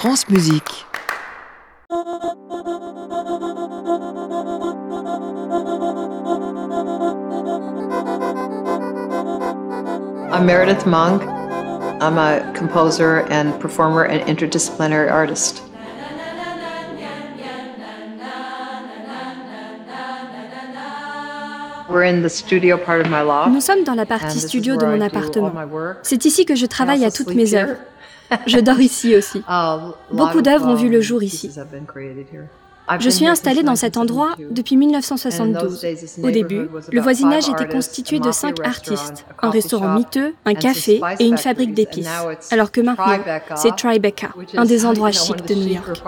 France Musique. I'm Meredith Monk. I'm a composer and performer and interdisciplinary artist. We're in the studio part of my loft. Nous sommes dans la partie studio de mon appartement. C'est ici que je travaille à toutes mes œuvres. Je dors ici aussi. Beaucoup d'œuvres ont vu le jour ici. Je suis installée dans cet endroit depuis 1972. Au début, le voisinage était constitué de 5 artistes, un restaurant miteux, un café et une fabrique d'épices. Alors que maintenant, c'est Tribeca, un des endroits chics de New York.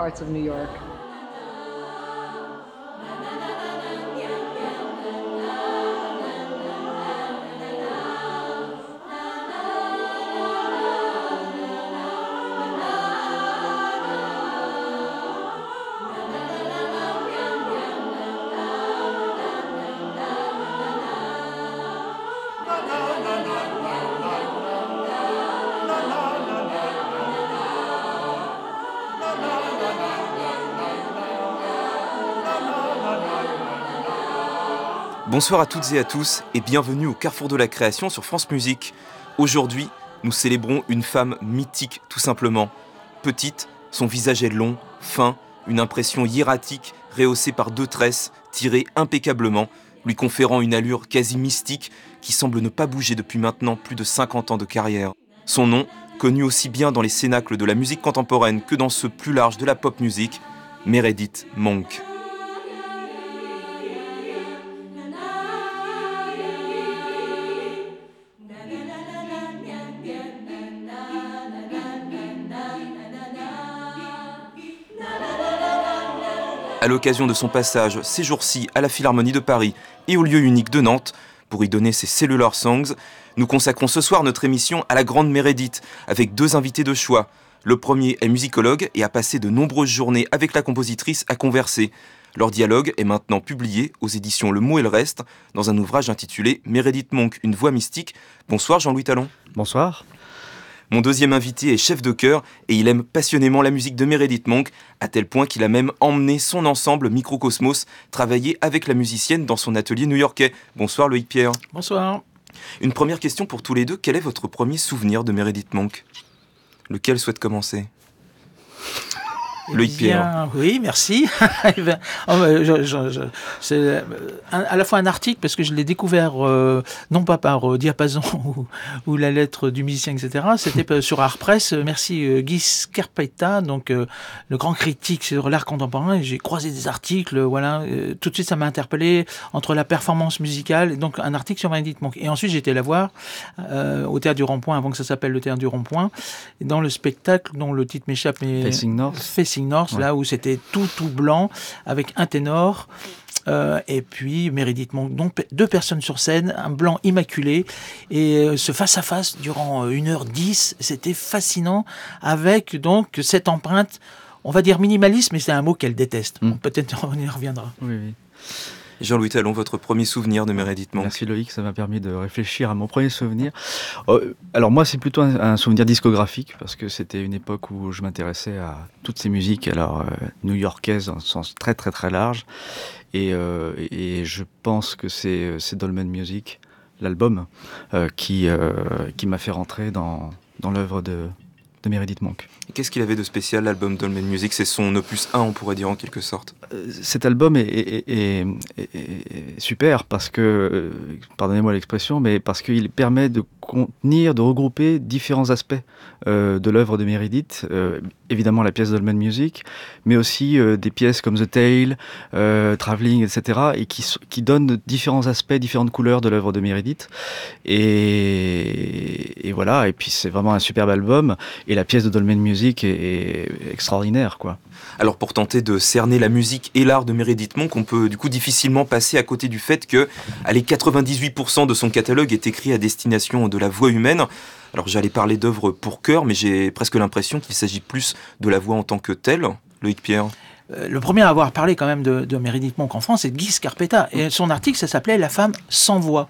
Bonsoir à toutes et à tous et bienvenue au Carrefour de la Création sur France Musique. Aujourd'hui, nous célébrons une femme mythique tout simplement. Petite, son visage est long, fin, une impression hiératique rehaussée par 2 tresses tirées impeccablement, lui conférant une allure quasi mystique qui semble ne pas bouger depuis maintenant plus de 50 ans de carrière. Son nom, connu aussi bien dans les cénacles de la musique contemporaine que dans ceux plus larges de la pop music, Meredith Monk. À l'occasion de son passage ces jours-ci à la Philharmonie de Paris et au lieu unique de Nantes, pour y donner ses Cellular Songs, nous consacrons ce soir notre émission à la grande Meredith, avec 2 invités de choix. Le premier est musicologue et a passé de nombreuses journées avec la compositrice à converser. Leur dialogue est maintenant publié aux éditions Le Mot et le Reste, dans un ouvrage intitulé Meredith Monk, une voix mystique. Bonsoir Jean-Louis Talon. Bonsoir. Mon deuxième invité est chef de chœur et il aime passionnément la musique de Meredith Monk, à tel point qu'il a même emmené son ensemble Microcosmos travailler avec la musicienne dans son atelier new-yorkais. Bonsoir Loïc Pierre. Bonsoir. Une première question pour tous les deux, quel est votre premier souvenir de Meredith Monk ? Lequel souhaite commencer ? Loïc Pierre. Oui, merci. C'est à la fois un article, parce que je l'ai découvert, non pas par Diapason ou la lettre du musicien, etc. C'était sur Art Press. Merci Guy Scarpetta, donc le grand critique sur l'art contemporain. J'ai croisé des articles, voilà. Tout de suite, ça m'a interpellé entre la performance musicale et donc un article sur Meredith Monk. Et ensuite, j'ai été la voir au Théâtre du Rond-Point, avant que ça s'appelle le Théâtre du Rond-Point, dans le spectacle dont le titre m'échappe, mais Facing North, ouais. Là où c'était tout blanc, avec un ténor, et puis Meredith Monk, donc 2 personnes sur scène, un blanc immaculé, et ce face-à-face durant 1h10, c'était fascinant, avec donc cette empreinte, on va dire minimaliste, mais c'est un mot qu'elle déteste. Peut-être on y reviendra. Oui. Jean-Louis Talon, votre premier souvenir de Meredith Monk ? Merci Loïc, ça m'a permis de réfléchir à mon premier souvenir. Alors moi, c'est plutôt un souvenir discographique, parce que c'était une époque où je m'intéressais à toutes ces musiques, alors new-yorkaises en sens très très très large, et je pense que c'est Dolmen Music, l'album, qui m'a fait rentrer dans l'œuvre de Meredith Monk. Et qu'est-ce qu'il avait de spécial, l'album Dolmen Music ? C'est son opus 1, on pourrait dire en quelque sorte. Cet album est super parce que, pardonnez-moi l'expression, mais parce qu'il permet de contenir, de regrouper différents aspects de l'œuvre de Meredith. Évidemment la pièce Dolmen Music, mais aussi des pièces comme The Tale, Traveling, etc. et qui donnent différents aspects, différentes couleurs de l'œuvre de Meredith. Et voilà, et puis c'est vraiment un superbe album. Et la pièce de Dolmen Music est extraordinaire, quoi. Alors pour tenter de cerner la musique et l'art de Meredith Monk, on peut du coup difficilement passer à côté du fait que 98% de son catalogue est écrit à destination de la voix humaine. Alors j'allais parler d'œuvres pour chœur, mais j'ai presque l'impression qu'il s'agit plus de la voix en tant que telle. Loïc Pierre. Le premier à avoir parlé quand même de Meredith Monk en France, c'est Guy Scarpetta. Et son article, ça s'appelait « La femme sans voix ».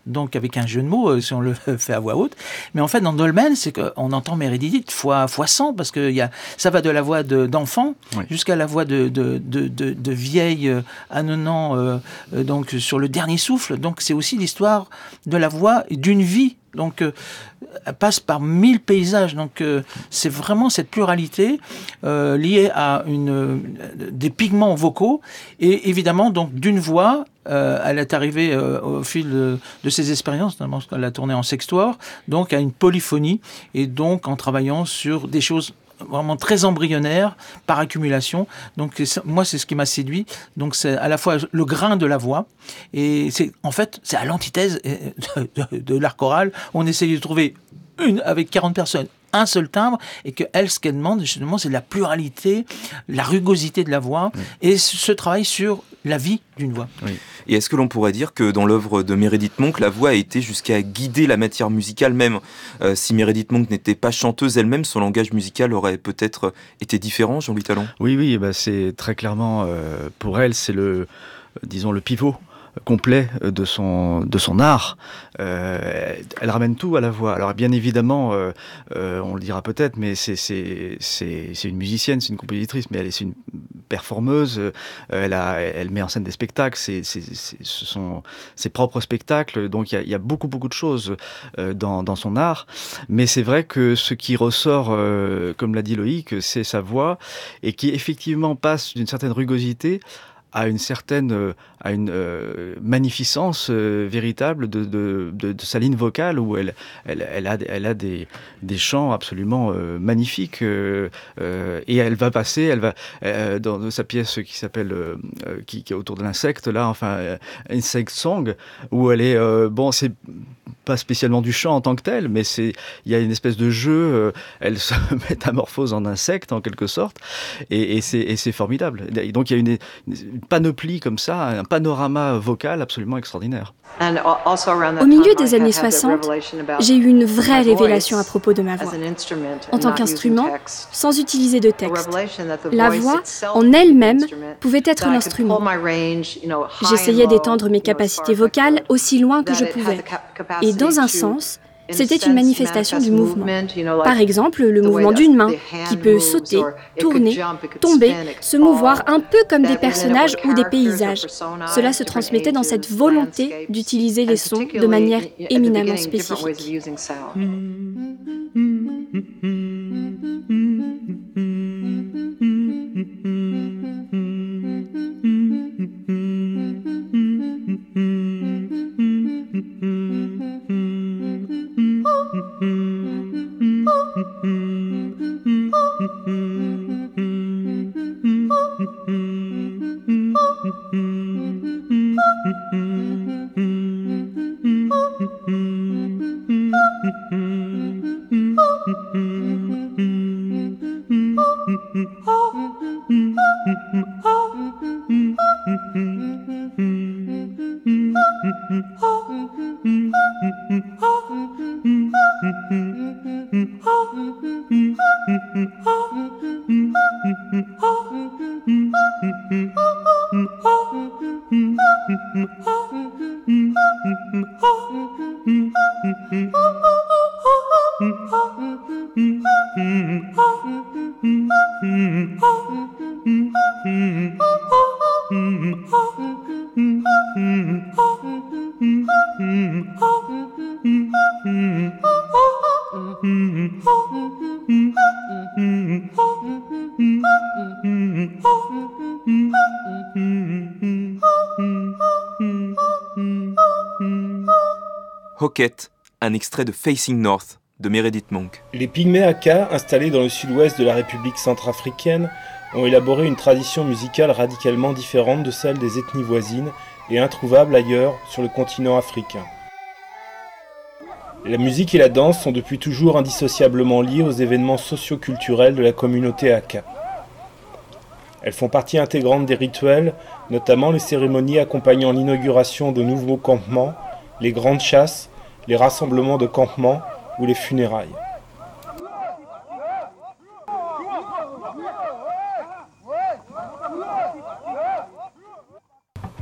donc avec un jeu de mots, si on le fait à voix haute. Mais en fait, dans Dolmen, c'est qu'on entend Meredith fois 100, parce que ça va de la voix d'enfant jusqu'à la voix de vieille ânonnant, donc sur le dernier souffle. Donc c'est aussi l'histoire de la voix d'une vie. Donc, elle passe par 1000 paysages. Donc, c'est vraiment cette pluralité liée à des pigments vocaux. Et évidemment, donc, d'une voix, elle est arrivée au fil de ses expériences, notamment quand elle a tourné en sextoire, donc à une polyphonie. Et donc, en travaillant sur des choses vraiment très embryonnaire, par accumulation. Donc moi, c'est ce qui m'a séduit. Donc c'est à la fois le grain de la voix, et c'est à l'antithèse de l'art choral. On essaye de trouver avec 40 personnes, un seul timbre, et que elle, ce qu'elle demande, justement, c'est la pluralité, la rugosité de la voix, et ce travail sur la vie d'une voix. Oui. Et est-ce que l'on pourrait dire que dans l'œuvre de Meredith Monk, la voix a été jusqu'à guider la matière musicale même si Meredith Monk n'était pas chanteuse elle-même, son langage musical aurait peut-être été différent, Jean-Louis Tallon ? Oui, c'est très clairement, pour elle, c'est le pivot complet de son art. Elle ramène tout à la voix. Alors bien évidemment, on le dira peut-être, mais c'est une musicienne, c'est une compositrice, mais c'est une performeuse. Elle met en scène des spectacles. Ce sont ses propres spectacles. Donc il y a beaucoup de choses dans son art. Mais c'est vrai que ce qui ressort, comme l'a dit Loïc, c'est sa voix, et qui effectivement passe d'une certaine rugosité à une magnificence véritable de sa ligne vocale, où elle a des chants absolument magnifiques, et elle va dans sa pièce qui s'appelle qui est autour de l'insecte là, Insect Song, où elle est c'est pas spécialement du chant en tant que tel, mais il y a une espèce de jeu, elle se métamorphose en insecte en quelque sorte, et c'est formidable. Et donc il y a une panoplie comme ça, un panorama vocal absolument extraordinaire. Au milieu des années 60, j'ai eu une vraie révélation à propos de ma voix. En tant qu'instrument, sans utiliser de texte, la voix, en elle-même, pouvait être l'instrument. J'essayais d'étendre mes capacités vocales aussi loin que je pouvais. Et dans un sens, c'était une manifestation du mouvement. Par exemple, le mouvement d'une main qui peut sauter, tourner, tomber, se mouvoir un peu comme des personnages ou des paysages. Cela se transmettait dans cette volonté d'utiliser les sons de manière éminemment spécifique. Hocket, un extrait de Facing North de Meredith Monk. Les Pygmées Aka, installés dans le sud-ouest de la République centrafricaine, ont élaboré une tradition musicale radicalement différente de celle des ethnies voisines et introuvable ailleurs sur le continent africain. La musique et la danse sont depuis toujours indissociablement liées aux événements socio-culturels de la communauté Aka. Elles font partie intégrante des rituels, notamment les cérémonies accompagnant l'inauguration de nouveaux campements, les grandes chasses, les rassemblements de campements ou les funérailles.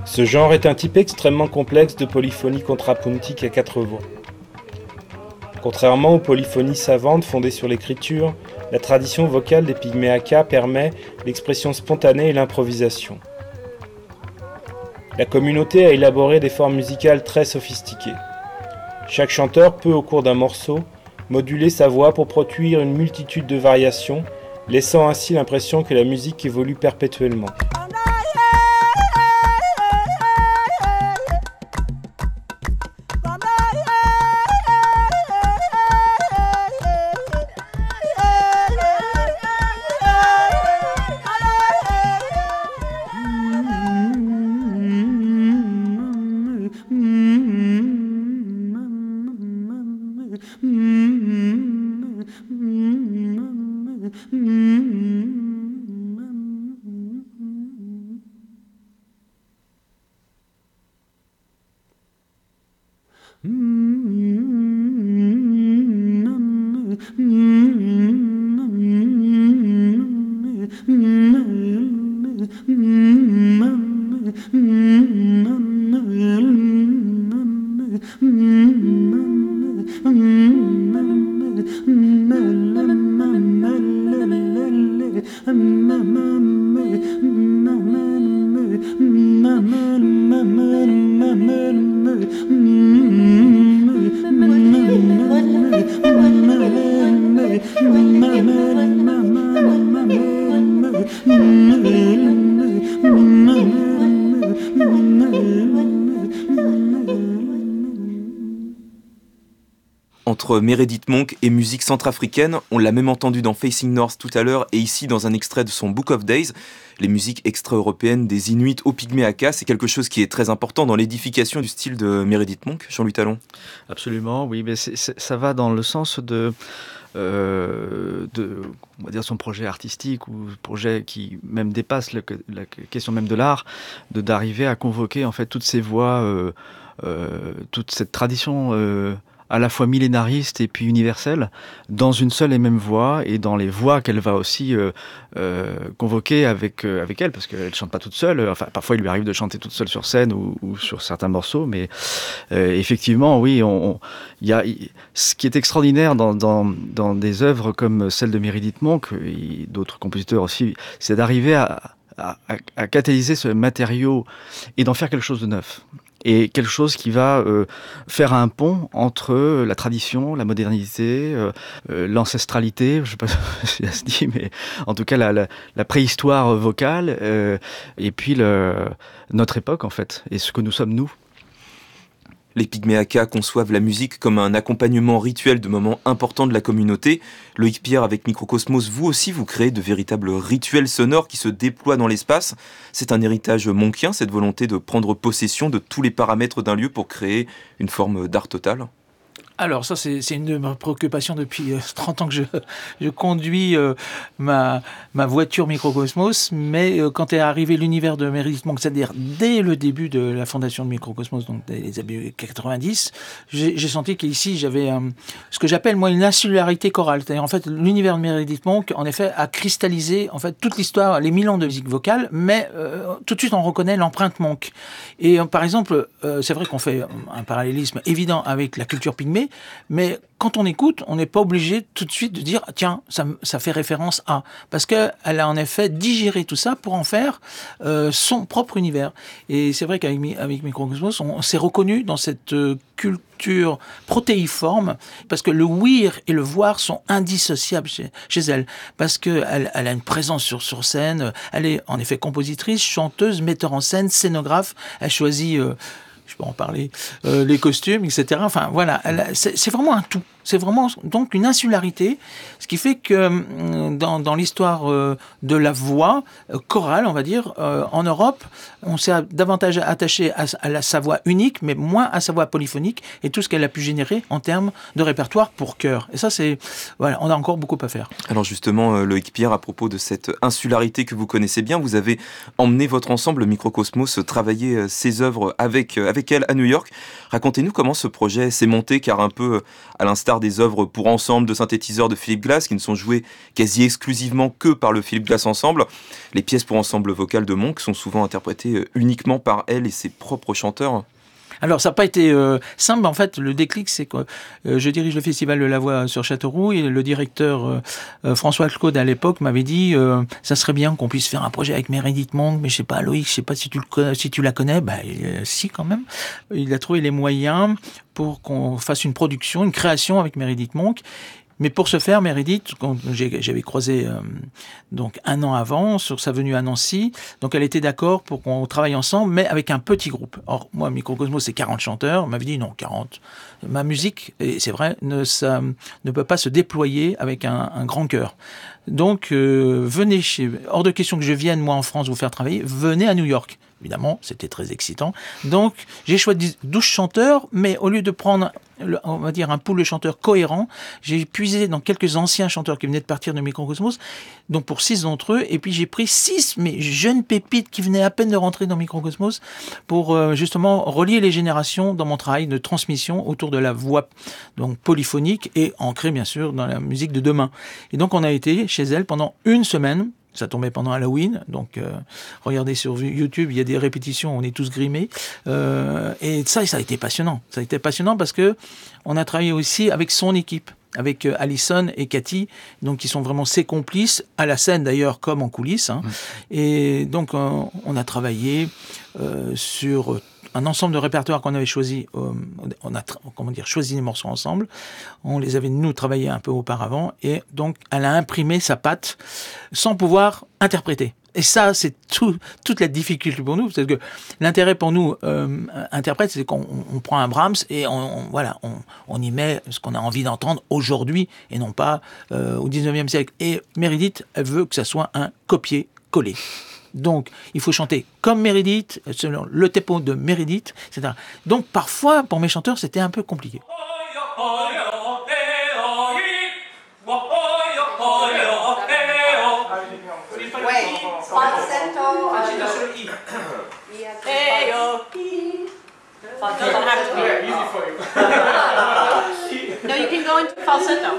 Ce genre est un type extrêmement complexe de polyphonie contrapuntique à 4 voix. Contrairement aux polyphonies savantes fondées sur l'écriture, la tradition vocale des Pygmées Aka permet l'expression spontanée et l'improvisation. La communauté a élaboré des formes musicales très sophistiquées. Chaque chanteur peut, au cours d'un morceau, moduler sa voix pour produire une multitude de variations, laissant ainsi l'impression que la musique évolue perpétuellement. Entre Meredith Monk et musique centrafricaine, on l'a même entendu dans Facing North tout à l'heure et ici dans un extrait de son Book of Days. Les musiques extra-européennes des Inuits aux Pygmées Aka, c'est quelque chose qui est très important dans l'édification du style de Meredith Monk, Jean-Louis Talon. Absolument, oui, mais ça va dans le sens de on va dire son projet artistique ou projet qui même dépasse la question même de l'art, d'arriver à convoquer en fait toutes ces voix, toute cette tradition à la fois millénariste et puis universelle, dans une seule et même voix, et dans les voix qu'elle va aussi convoquer avec elle, parce qu'elle ne chante pas toute seule. Enfin, parfois, il lui arrive de chanter toute seule sur scène ou sur certains morceaux, mais effectivement, oui, ce qui est extraordinaire dans des œuvres comme celle de Meredith Monk, et d'autres compositeurs aussi, c'est d'arriver à catalyser ce matériau et d'en faire quelque chose de neuf. Et quelque chose qui va faire un pont entre la tradition, la modernité, l'ancestralité, je ne sais pas si ça se dit, mais en tout cas la préhistoire vocale, et puis notre époque en fait, et ce que nous sommes nous. Les Pygmées Aka conçoivent la musique comme un accompagnement rituel de moments importants de la communauté. Loïc Pierre, avec Microcosmos, vous aussi, vous créez de véritables rituels sonores qui se déploient dans l'espace. C'est un héritage monkien, cette volonté de prendre possession de tous les paramètres d'un lieu pour créer une forme d'art total. Alors ça, c'est une de mes préoccupations depuis 30 ans que je conduis ma voiture Microcosmos, mais quand est arrivé l'univers de Meredith Monk, c'est-à-dire dès le début de la fondation de Microcosmos, donc dès les années 90, j'ai senti qu'ici j'avais ce que j'appelle moi une insularité chorale. C'est-à-dire en fait l'univers de Meredith Monk, en effet, a cristallisé en fait toute l'histoire, les 1000 ans de musique vocale, mais tout de suite on reconnaît l'empreinte Monk. Et par exemple, c'est vrai qu'on fait un parallélisme évident avec la culture pygmée, mais quand on écoute, on n'est pas obligé tout de suite de dire « tiens, ça fait référence à ». Parce qu'elle a en effet digéré tout ça pour en faire son propre univers. Et c'est vrai qu'avec Microcosmos, on s'est reconnu dans cette culture protéiforme, parce que le ouïr et le voir sont indissociables chez elle. Parce qu'elle a une présence sur scène, elle est en effet compositrice, chanteuse, metteur en scène, scénographe, elle choisit... je peux en parler, les costumes, etc. Enfin, voilà, c'est vraiment un tout. C'est vraiment donc une insularité, ce qui fait que dans l'histoire de la voix chorale, on va dire, en Europe, on s'est davantage attaché à sa voix unique, mais moins à sa voix polyphonique et tout ce qu'elle a pu générer en termes de répertoire pour chœur. Et ça, voilà, on a encore beaucoup à faire. Alors justement, Loïc Pierre, à propos de cette insularité que vous connaissez bien, vous avez emmené votre ensemble Microcosmos travailler ses œuvres avec elle à New York. Racontez-nous comment ce projet s'est monté, car un peu à l'instar plupart des œuvres pour ensemble de synthétiseurs de Philip Glass, qui ne sont jouées quasi exclusivement que par le Philip Glass Ensemble. Les pièces pour ensemble vocal de Monk sont souvent interprétées uniquement par elle et ses propres chanteurs. Alors, ça n'a pas été simple. En fait, le déclic, c'est que je dirige le Festival de la Voix sur Châteauroux et le directeur François Claude, à l'époque, m'avait dit ça serait bien qu'on puisse faire un projet avec Meredith Monk, mais je sais pas, Loïc, je sais pas si tu la connais. Si, quand même. Il a trouvé les moyens pour qu'on fasse une production, une création avec Meredith Monk. Mais pour ce faire, Meredith, quand j'avais croisé donc 1 an avant sur sa venue à Nancy, donc elle était d'accord pour qu'on travaille ensemble, mais avec un petit groupe. Or, moi, Microcosmos, c'est 40 chanteurs. Elle m'avait dit non, 40. Ma musique, et c'est vrai, ne peut pas se déployer avec un grand chœur. Donc, venez hors de question que je vienne, moi, en France, vous faire travailler, venez à New York. Évidemment, c'était très excitant. Donc, j'ai choisi 12 chanteurs, mais au lieu de prendre, on va dire, un pool de chanteurs cohérent, j'ai puisé dans quelques anciens chanteurs qui venaient de partir de Microcosmos, donc pour 6 d'entre eux, et puis j'ai pris 6 mais jeunes pépites qui venaient à peine de rentrer dans Microcosmos pour justement relier les générations dans mon travail de transmission autour de la voix donc polyphonique et ancrée bien sûr dans la musique de demain. Et donc on a été chez elle pendant 1 semaine. Ça tombait pendant Halloween, donc regardez sur YouTube, il y a des répétitions, on est tous grimés. Et ça a été passionnant. Ça a été passionnant parce que on a travaillé aussi avec son équipe, avec Alison et Cathy, donc qui sont vraiment ses complices, à la scène d'ailleurs comme en coulisses. Et donc on a travaillé sur un ensemble de répertoires qu'on avait choisi. On a choisi les morceaux ensemble. On les avait, nous, travaillés un peu auparavant. Et donc, elle a imprimé sa patte sans pouvoir interpréter. Et ça, c'est toute la difficulté pour nous. Parce que l'intérêt pour nous, interprète, c'est qu'on prend un Brahms et on y met ce qu'on a envie d'entendre aujourd'hui et non pas au 19e siècle. Et Meredith, elle veut que ça soit un copier-coller. Donc, il faut chanter comme Meredith, selon le tempo de Meredith, etc. Donc, parfois, pour mes chanteurs, c'était un peu compliqué. No, you can go into falsetto.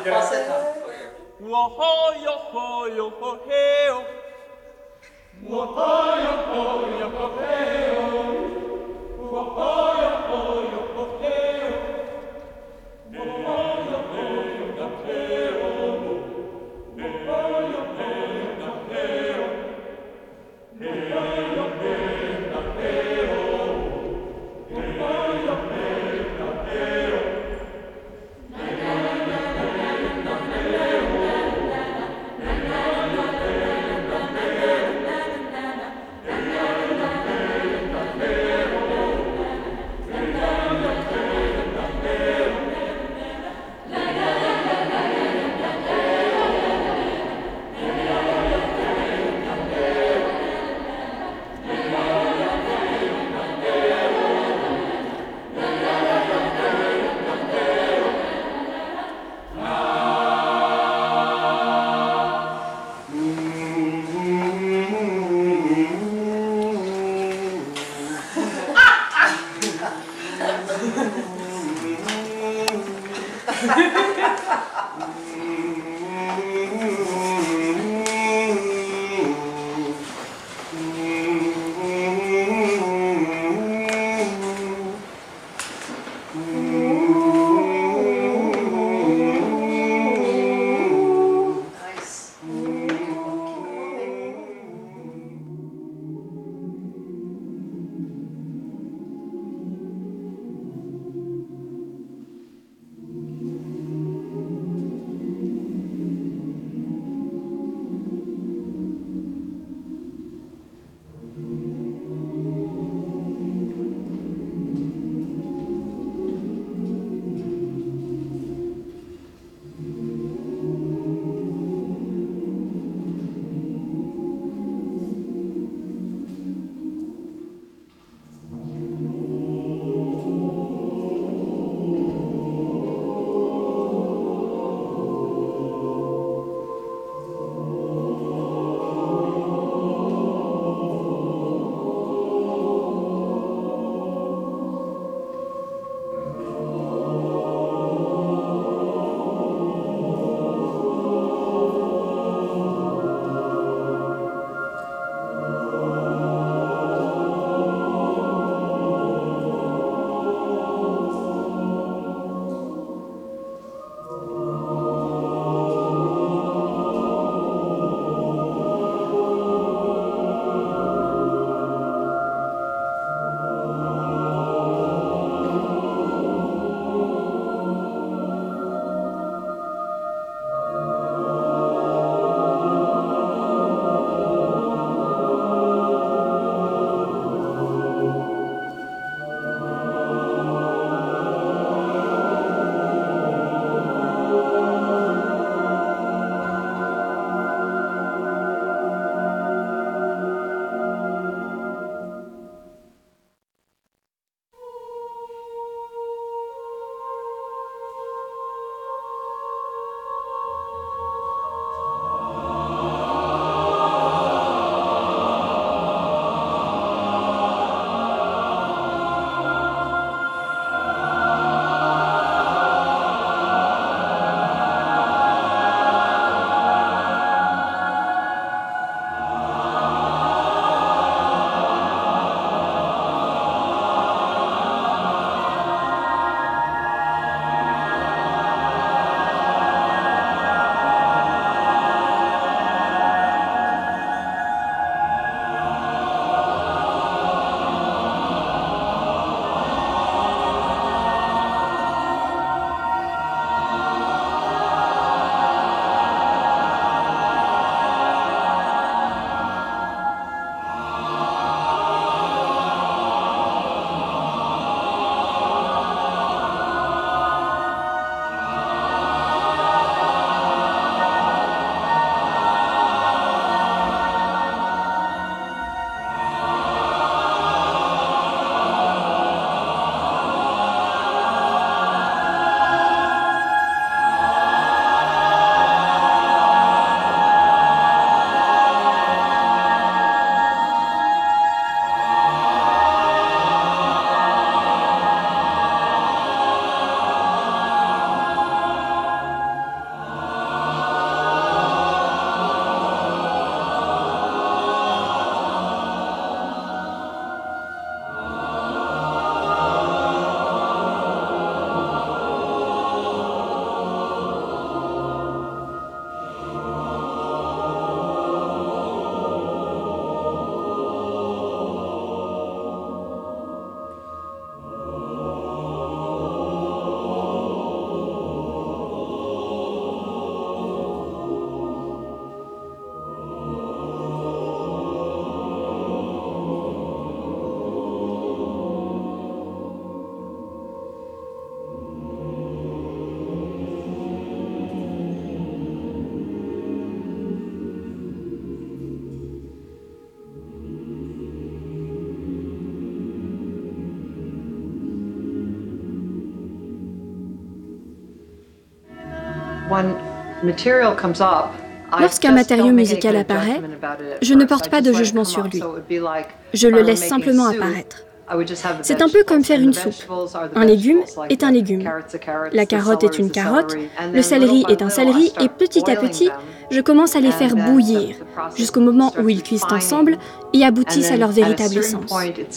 Lorsqu'un matériau musical apparaît, je ne porte pas de jugement sur lui. Je le laisse simplement apparaître. C'est un peu comme faire une soupe. Un légume est un légume. La carotte est une carotte, le céleri est un céleri, et petit à petit, je commence à les faire bouillir, jusqu'au moment où ils cuisent ensemble et aboutissent à leur véritable essence.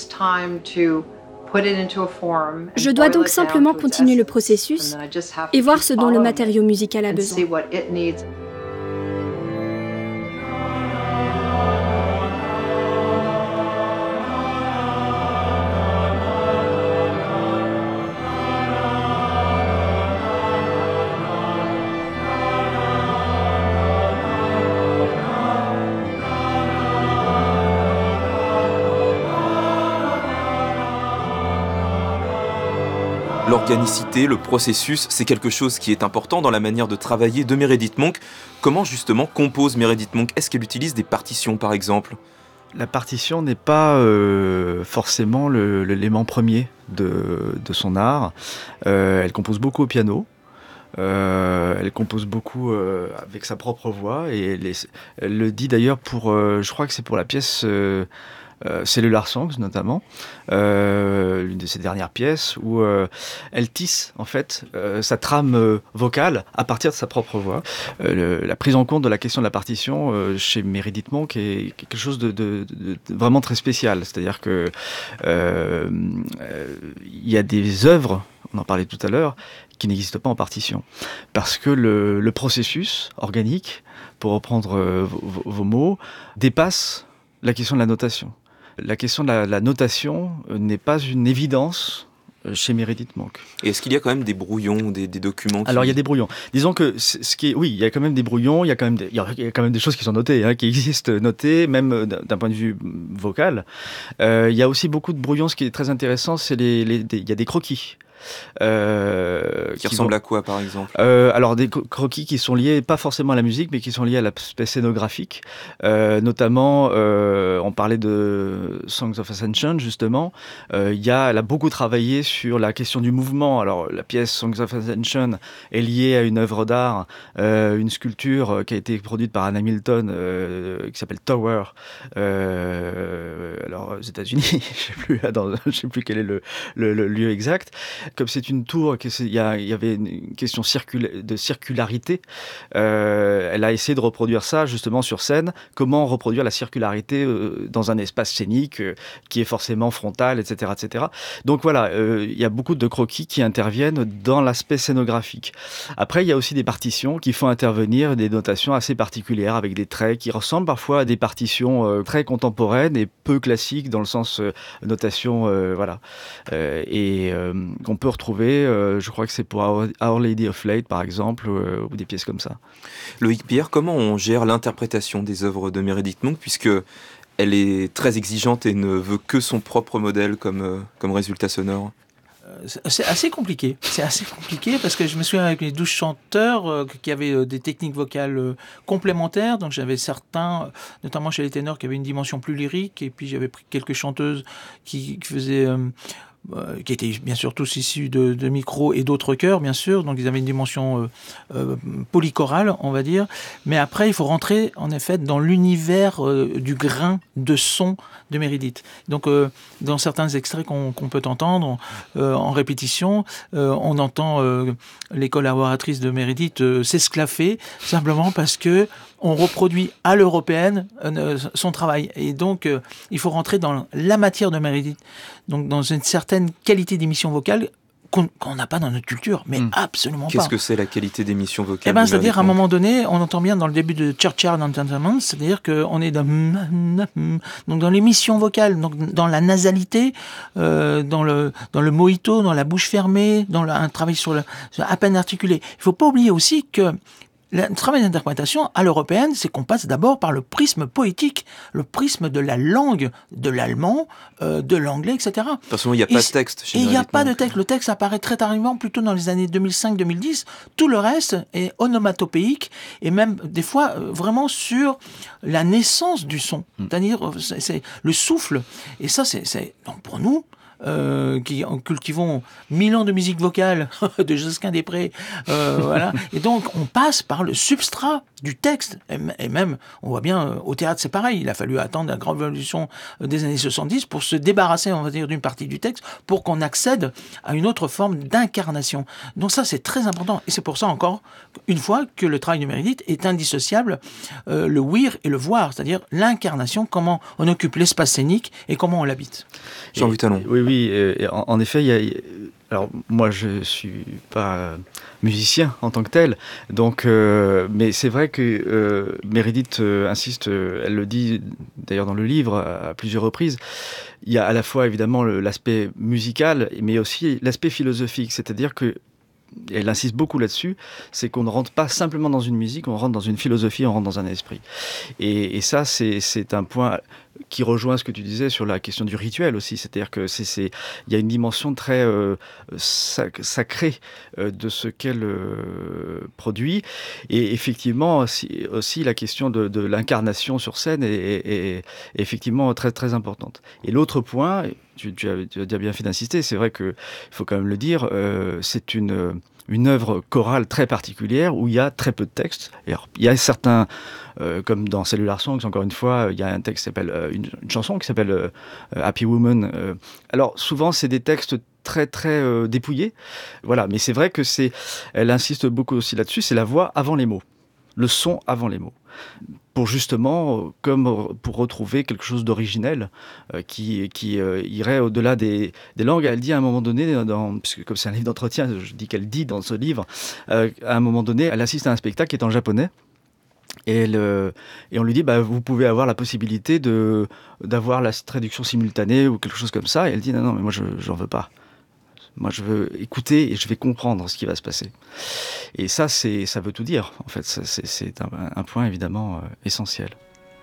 Je dois donc simplement continuer le processus et voir ce dont le matériau musical a besoin. L'organicité, le processus, c'est quelque chose qui est important dans la manière de travailler de Meredith Monk. Comment justement compose Meredith Monk? Est-ce qu'elle utilise des partitions par exemple? La partition n'est pas forcément l'élément premier de son art. Elle compose beaucoup au piano. Elle compose beaucoup avec sa propre voix et elle le dit d'ailleurs pour, je crois que c'est pour la pièce Cellular Songs notamment, l'une de ses dernières pièces où elle tisse en fait sa trame vocale à partir de sa propre voix. La prise en compte de la question de la partition chez Meredith Monk est quelque chose de vraiment très spécial. C'est-à-dire que il y a des œuvres, on en parlait tout à l'heure, qui n'existent pas en partition. Parce que le processus organique, pour reprendre vos mots, dépasse la question de la notation. La question de la notation n'est pas une évidence chez Meredith Monk. Et est-ce qu'il y a quand même des brouillons, des documents Alors il y a des brouillons. Disons que oui, il y a quand même des brouillons, il y a quand même des choses qui sont notées, qui existent notées, même d'un point de vue vocal. Il y a aussi beaucoup de brouillons. Ce qui est très intéressant, c'est il y a des croquis. Qui ressemble à quoi par exemple? Alors des croquis qui sont liés pas forcément à la musique mais qui sont liés à l'aspect scénographique, notamment on parlait de Songs of Ascension justement. Elle a beaucoup travaillé sur la question du mouvement. Alors la pièce Songs of Ascension est liée à une œuvre d'art, une sculpture qui a été produite par Anna Milton qui s'appelle Tower, alors aux États-Unis. je sais plus quel est le lieu exact. Comme c'est une tour, il y avait une question de circularité, elle a essayé de reproduire ça justement sur scène. Comment reproduire la circularité dans un espace scénique qui est forcément frontal, etc., etc. Donc voilà, il y a beaucoup de croquis qui interviennent dans l'aspect scénographique. Après, il y a aussi des partitions qui font intervenir des notations assez particulières avec des traits qui ressemblent parfois à des partitions très contemporaines et peu classiques dans le sens notation, voilà, et qu'on peut retrouver, je crois que c'est pour Our Lady of Light par exemple, ou des pièces comme ça. Loïc Pierre, comment on gère l'interprétation des œuvres de Meredith Monk, puisque elle est très exigeante et ne veut que son propre modèle comme résultat sonore? C'est assez compliqué. C'est assez compliqué parce que je me souviens avec les 12 chanteurs qui avaient des techniques vocales complémentaires. Donc j'avais certains, notamment chez les ténors, qui avaient une dimension plus lyrique. Et puis j'avais pris quelques chanteuses qui faisaient... qui étaient bien sûr tous issus de micros et d'autres chœurs, bien sûr. Donc ils avaient une dimension polychorale, on va dire. Mais après, il faut rentrer, en effet, dans l'univers du grain de son de Meredith. Donc, dans certains extraits qu'on peut entendre en répétition, on entend les collaboratrices de Meredith s'esclaffer, simplement parce que on reproduit à l'européenne son travail. Et donc, il faut rentrer dans la matière de Meredith. Donc, dans une certaine qualité d'émission vocale qu'on n'a pas dans notre culture, mais absolument pas. Qu'est-ce que c'est la qualité d'émission vocale? C'est-à-dire, à un moment donné, on entend bien dans le début de Churchyard Entertainment, c'est-à-dire qu'on est donc dans l'émission vocale, donc dans la nasalité, dans le mojito, dans la bouche fermée, un travail sur à peine articulé. Il ne faut pas oublier aussi que le travail d'interprétation à l'européenne, c'est qu'on passe d'abord par le prisme poétique, le prisme de la langue, de l'allemand, de l'anglais, etc. De toute façon, il n'y a pas de texte chez Meredith Monk. Il n'y a pas de texte. Le texte apparaît très tardivement, plutôt dans les années 2005-2010. Tout le reste est onomatopéique et même des fois vraiment sur la naissance du son. C'est-à-dire c'est le souffle. Et ça, donc pour nous, qui cultivons 1000 ans de musique vocale de Josquin-des-Prés, voilà. Et donc, on passe par le substrat du texte. Et même, on voit bien, au théâtre, c'est pareil. Il a fallu attendre la grande révolution des années 70 pour se débarrasser, on va dire, d'une partie du texte, pour qu'on accède à une autre forme d'incarnation. Donc ça, c'est très important. Et c'est pour ça, encore une fois, que le travail de Meredith est indissociable, le ouïr et le voir, c'est-à-dire l'incarnation, comment on occupe l'espace scénique et comment on l'habite. Jean-Louis Talon. Oui, en effet, alors moi je suis pas musicien en tant que tel, donc mais c'est vrai que Meredith insiste, elle le dit d'ailleurs dans le livre à plusieurs reprises. Il y a à la fois évidemment l'aspect musical, mais aussi l'aspect philosophique, c'est-à-dire que elle insiste beaucoup là-dessus, c'est qu'on ne rentre pas simplement dans une musique, on rentre dans une philosophie, on rentre dans un esprit. Et ça, c'est un point qui rejoint ce que tu disais sur la question du rituel aussi, c'est-à-dire que il y a une dimension très sacrée de ce qu'elle produit, et effectivement aussi la question de l'incarnation sur scène est effectivement très très importante. Et l'autre point, tu as bien fait d'insister, c'est vrai qu'il faut quand même le dire, c'est une œuvre chorale très particulière où il y a très peu de texte. Alors, il y a certains, comme dans Cellular Songs, encore une fois, il y a un texte qui s'appelle, une chanson qui s'appelle Happy Woman. Alors souvent, c'est des textes très très dépouillés, voilà. Mais c'est vrai que elle insiste beaucoup aussi là-dessus. C'est la voix avant les mots, le son avant les mots, pour justement, comme pour retrouver quelque chose d'originel qui irait au-delà des langues. Elle dit à un moment donné, puisque comme c'est un livre d'entretien, je dis qu'elle dit dans ce livre, à un moment donné, elle assiste à un spectacle qui est en japonais. Et on lui dit, vous pouvez avoir la possibilité d'avoir la traduction simultanée ou quelque chose comme ça. Et elle dit, non, mais moi, j'en veux pas. Moi, je veux écouter et je vais comprendre ce qui va se passer. Et ça veut tout dire, en fait. C'est un point, évidemment, essentiel.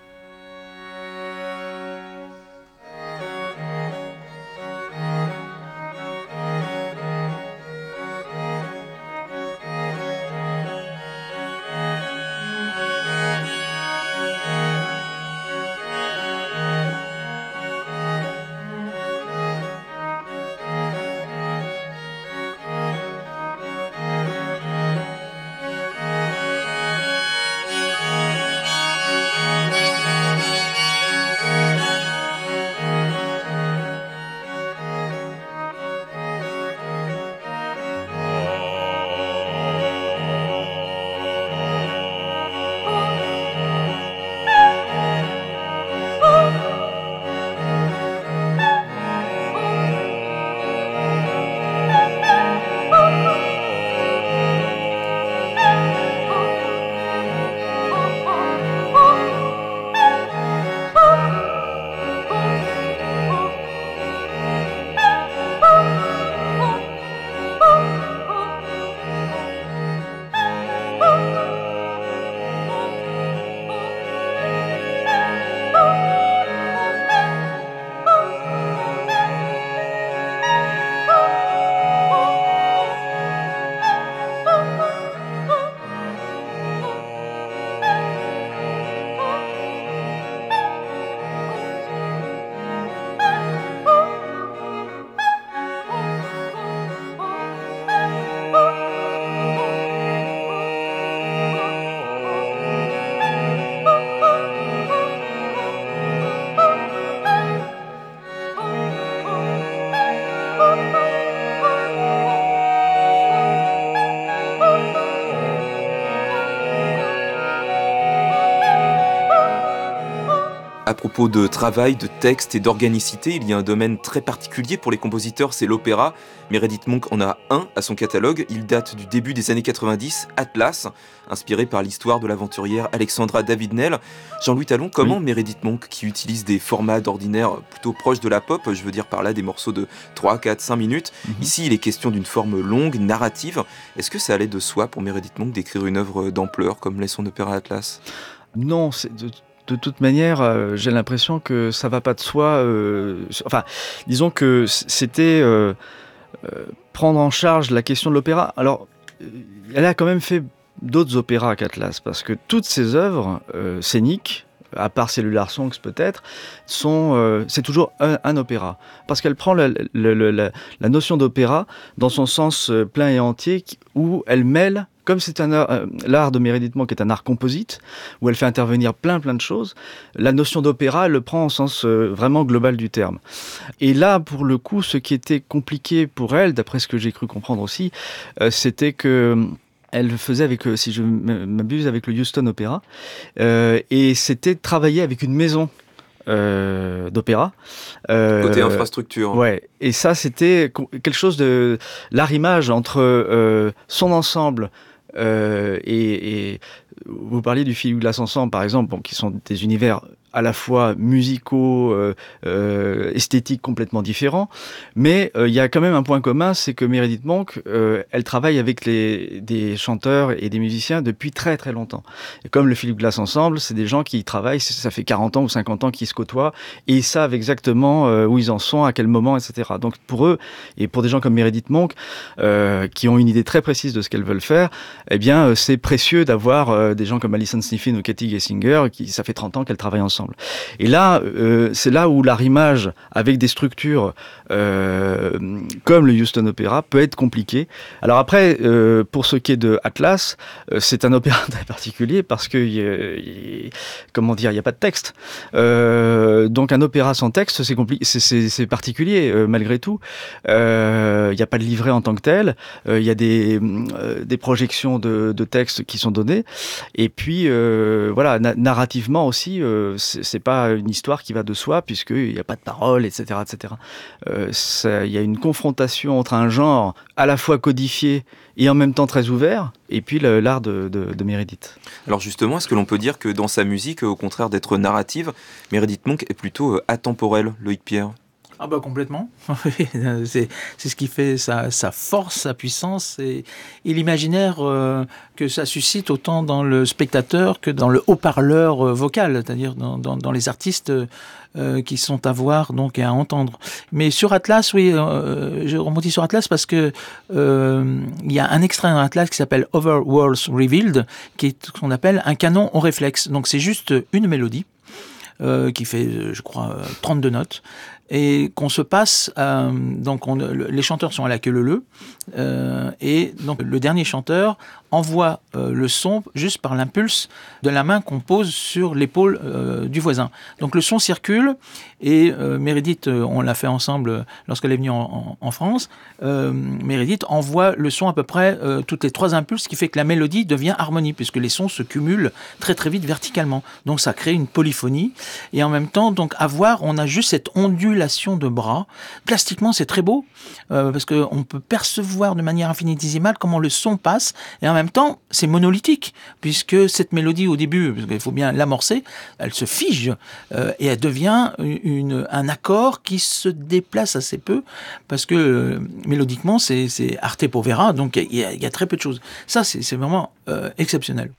À propos de travail, de texte et d'organicité, il y a un domaine très particulier pour les compositeurs, c'est l'opéra. Meredith Monk en a un à son catalogue. Il date du début des années 90, Atlas, inspiré par l'histoire de l'aventurière Alexandra David-Nell. Jean-Louis Talon, comment Meredith Monk, qui utilise des formats d'ordinaire plutôt proches de la pop, je veux dire par là des morceaux de 3, 4, 5 minutes, ici il est question d'une forme longue, narrative. Est-ce que ça allait de soi pour Meredith Monk d'écrire une œuvre d'ampleur comme l'est son opéra Atlas ? Non, de toute manière, j'ai l'impression que ça va pas de soi. Enfin, disons que c'était prendre en charge la question de l'opéra. Alors, elle a quand même fait d'autres opéras qu'Atlas, parce que toutes ses œuvres scéniques, à part Cellular Songs peut-être, c'est toujours un opéra. Parce qu'elle prend la notion d'opéra dans son sens plein et entier, où elle mêle, comme c'est l'art de Meredith Monk est un art composite, où elle fait intervenir plein de choses, la notion d'opéra, elle le prend au sens vraiment global du terme. Et là, pour le coup, ce qui était compliqué pour elle, d'après ce que j'ai cru comprendre aussi, c'était que elle faisait avec, si je m'abuse, avec le Houston Opera, et c'était travailler avec une maison d'opéra. Côté infrastructure. Ouais. Et ça, c'était quelque chose de l'arrimage entre son ensemble et vous parliez du Philip Glass Ensemble, par exemple, qui sont des univers à la fois musicaux, esthétiques complètement différents, mais il y a quand même un point commun, c'est que Meredith Monk, elle travaille avec des chanteurs et des musiciens depuis très très longtemps. Et comme le Philip Glass Ensemble, c'est des gens qui travaillent, ça fait 40 ans ou 50 ans qu'ils se côtoient, et ils savent exactement où ils en sont, à quel moment, etc. Donc pour eux, et pour des gens comme Meredith Monk, qui ont une idée très précise de ce qu'elles veulent faire, eh bien c'est précieux d'avoir des gens comme Alison Sniffen ou Katie Gessinger, ça fait 30 ans qu'elles travaillent ensemble. Et là, c'est là où l'arrimage avec des structures comme le Houston Opera peut être compliqué. Alors après, pour ce qui est de Atlas, c'est un opéra très particulier parce que, comment dire, il n'y a pas de texte. Donc un opéra sans texte, c'est particulier malgré tout. Il n'y a pas de livret en tant que tel. Il y a des projections de textes qui sont données. Et puis, voilà, narrativement aussi, c'est pas une histoire qui va de soi, puisqu'il n'y a pas de paroles, etc. etc. Il y a une confrontation entre un genre à la fois codifié et en même temps très ouvert, et puis l'art de Meredith. Alors justement, est-ce que l'on peut dire que dans sa musique, au contraire d'être narrative, Meredith Monk est plutôt atemporelle, Loïc Pierre ? Ah bah complètement, c'est ce qui fait sa force, sa puissance et l'imaginaire que ça suscite autant dans le spectateur que dans le haut-parleur vocal, c'est-à-dire dans les artistes qui sont à voir donc et à entendre. Mais sur Atlas, oui, je rebondis sur Atlas parce que il y a un extrait dans Atlas qui s'appelle Overworlds Revealed, qui est ce qu'on appelle un canon au réflexe. Donc c'est juste une mélodie qui fait, je crois, 32 notes. Et qu'on se passe, donc les chanteurs sont à la queue leu, et donc le dernier chanteur envoie le son juste par l'impulse de la main qu'on pose sur l'épaule du voisin. Donc le son circule, et Meredith, on l'a fait ensemble lorsqu'elle est venue en France, Meredith envoie le son à peu près toutes les 3 impulses, ce qui fait que la mélodie devient harmonie, puisque les sons se cumulent très très vite verticalement. Donc ça crée une polyphonie, et en même temps, donc à voir, on a juste cette ondulation de bras. Plastiquement, c'est très beau, parce qu'on peut percevoir de manière infinitésimale comment le son passe, et en même temps, c'est monolithique, puisque cette mélodie, au début, parce qu'il faut bien l'amorcer, elle se fige, et elle devient un accord qui se déplace assez peu, parce que mélodiquement, c'est arte povera, donc il y a très peu de choses. Ça, c'est vraiment exceptionnel.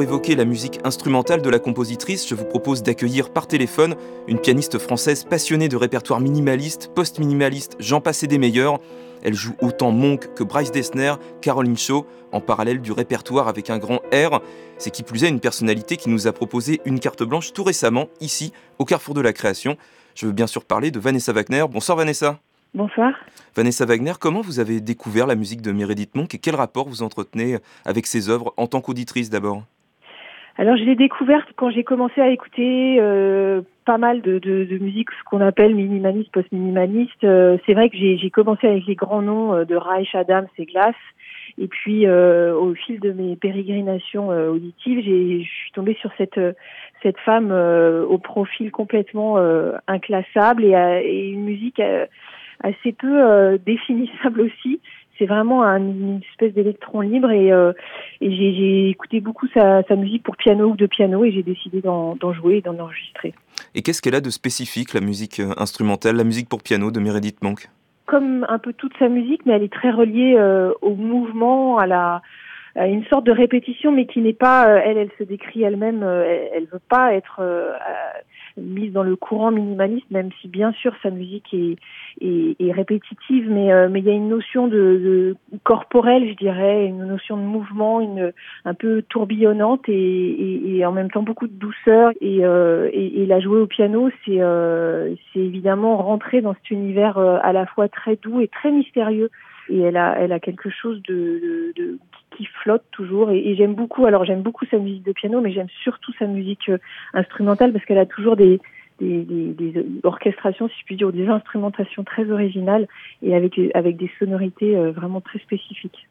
pour évoquer la musique instrumentale de la compositrice, je vous propose d'accueillir par téléphone une pianiste française passionnée de répertoire minimaliste, post-minimaliste, j'en passe et des meilleurs. Elle joue autant Monk que Bryce Dessner, Caroline Shaw, en parallèle du répertoire avec un grand R. C'est qui plus est une personnalité qui nous a proposé une carte blanche tout récemment, ici, au Carrefour de la Création. Je veux bien sûr parler de Vanessa Wagner. Bonsoir Vanessa. Bonsoir. Vanessa Wagner, comment vous avez découvert la musique de Meredith Monk et quel rapport vous entretenez avec ses œuvres en tant qu'auditrice d'abord ? Alors je l'ai découverte quand j'ai commencé à écouter pas mal de musique, ce qu'on appelle minimaliste, post-minimaliste. C'est vrai que j'ai commencé avec les grands noms de Reich, Adams et Glass. Et puis au fil de mes pérégrinations auditives, je suis tombée sur cette femme au profil complètement inclassable et une musique assez peu définissable aussi. C'est vraiment une espèce d'électron libre et j'ai écouté beaucoup sa musique pour piano ou de piano et j'ai décidé d'en jouer et d'en enregistrer. Et qu'est-ce qu'elle a de spécifique, la musique instrumentale, la musique pour piano de Meredith Monk ? Comme un peu toute sa musique, mais elle est très reliée au mouvement, à une sorte de répétition, mais qui n'est pas, elle se décrit elle-même, elle veut pas être mise dans le courant minimaliste, même si bien sûr sa musique est répétitive, mais il y a une notion de corporelle, je dirais, une notion de mouvement, un peu tourbillonnante et en même temps beaucoup de douceur et la jouer au piano, c'est évidemment rentrer dans cet univers à la fois très doux et très mystérieux. Et elle a quelque chose qui flotte toujours et j'aime beaucoup sa musique de piano, mais j'aime surtout sa musique instrumentale parce qu'elle a toujours des orchestrations, si je puis dire, ou des instrumentations très originales et avec des sonorités vraiment très spécifiques.